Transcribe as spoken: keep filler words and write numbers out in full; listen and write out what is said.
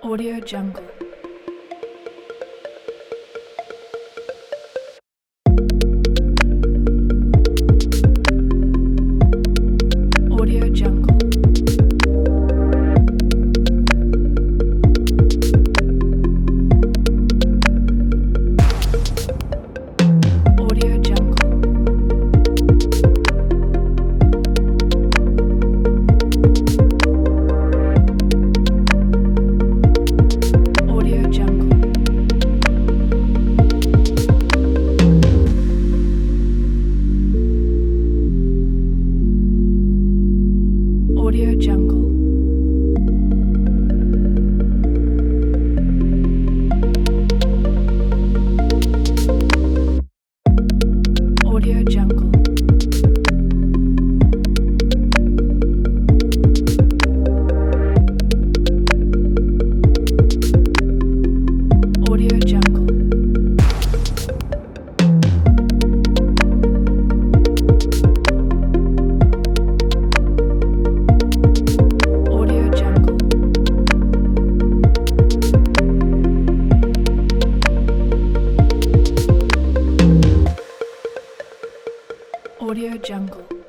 Audio Jungle. Audio Jungle. Audio Jungle. Audio Jungle. Audio Jungle. Audio Jungle. Audio Jungle. Audio Jungle. Audio Jungle.